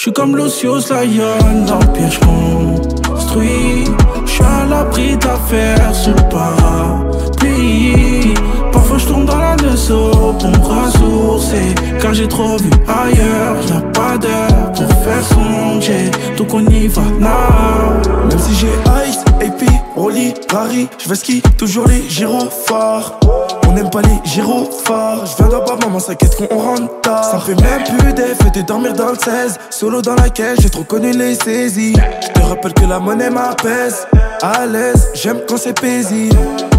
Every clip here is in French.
J'suis comme Lucius Lyon, dans le pire j'construis. J'suis à l'abri d'affaires sous le parapluie. Parfois j'tourne dans la dessous pour me ressourcer, car j'ai trop vu ailleurs. Y'a pas d'heure pour faire songer, donc on y va now. Même si j'ai Ice, AP, Rolly, Rari, j'vais ski, toujours les gyrophares. On n'aime pas les gyrophares. J'viens d'en bas, maman s'inquiète qu'on rentre tard. Ça me fait même plus d'effet de dormir dans le 16. Solo dans la caisse, j'ai trop connu les saisies. J'te rappelle que la monnaie m'apaise. À l'aise, j'aime quand c'est paisible.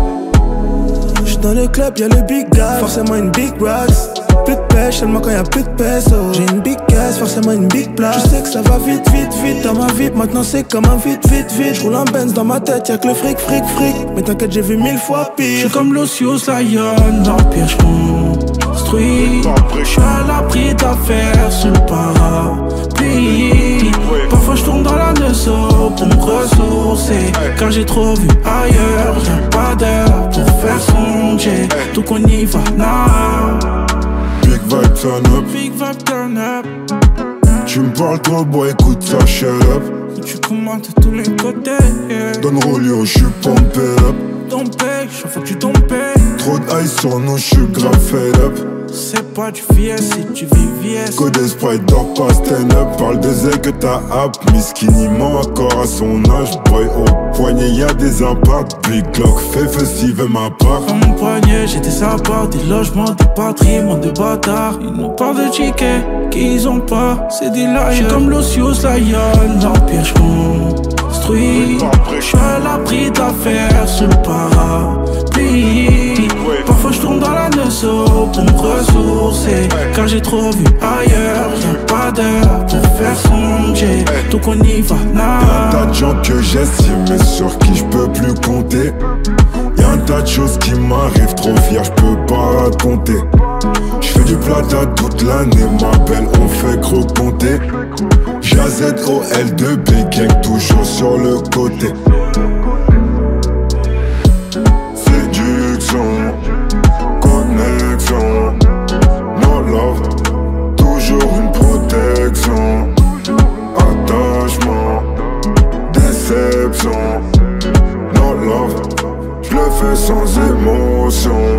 J'suis dans le club, y'a le big guy, forcément une big rocks. Plus de pêche, seulement quand y'a plus de peso. J'ai une big caisse, forcément une big place. Je sais que ça va vite, vite, vite dans ma vie. Maintenant c'est comme un vite, vite, vite. J'roule en Benz dans ma tête, y'a que le fric, fric, fric. Mais t'inquiète, j'ai vu 1000 fois pire. J'suis comme Lucius Lyon, dans le pire j'construis. J'suis à l'abri d'affaires sous le parapluie. Parfois j'tourne dans la dessous pour me ressourcer, car j'ai trop vu ailleurs. Y'a pas d'heure pour faire songer, donc on y va now. Big vibe turn up, Big vibe turn up. tu me parles trop, boy, écoute ça, shut up. Tu commandes de tous les côtés, yeah. Donne Rolio, j'suis pumpé up. Ton paye, chaque fois que tu t'en payes. Trop d'ice sur nous, j'suis grave fed up. C'est pas du VS si tu vis VS. Code Sprite, dors pas, stand up. Parle de zèle que t'as app. Miss Skinny ment encore à son âge. Boy, au poignet y'a des impacts. Big Glock, fait festive ma part. Dans mon poignet, j'ai des apparts, des logements, des patrimoines de bâtards. Ils nous parlent de tickets qu'ils ont pas, c'est des liars. J'suis comme Lucius Lyon, dans le pire j'construis. J'suis à l'abri d'affaires sous le parapluie. Parfois j'tourne dans la dessous pour me ressourcer, car j'ai trop vu ailleurs. Y'a pas d'heure pour faire songer, donc on y va now. Y'a un tas de gens que j'estime, mais sur qui j'peux plus compter. Y'a un tas de choses qui m'arrivent trop fier, j'peux pas raconter. J'fais du plata toute l'année, ma belle, on fait gros compter. J-A-Z-O-L-2-B gang, toujours sur le côté. Séduction, connexion, no love, toujours une protection. Attachement, déception, no love, j'le fais sans émotion.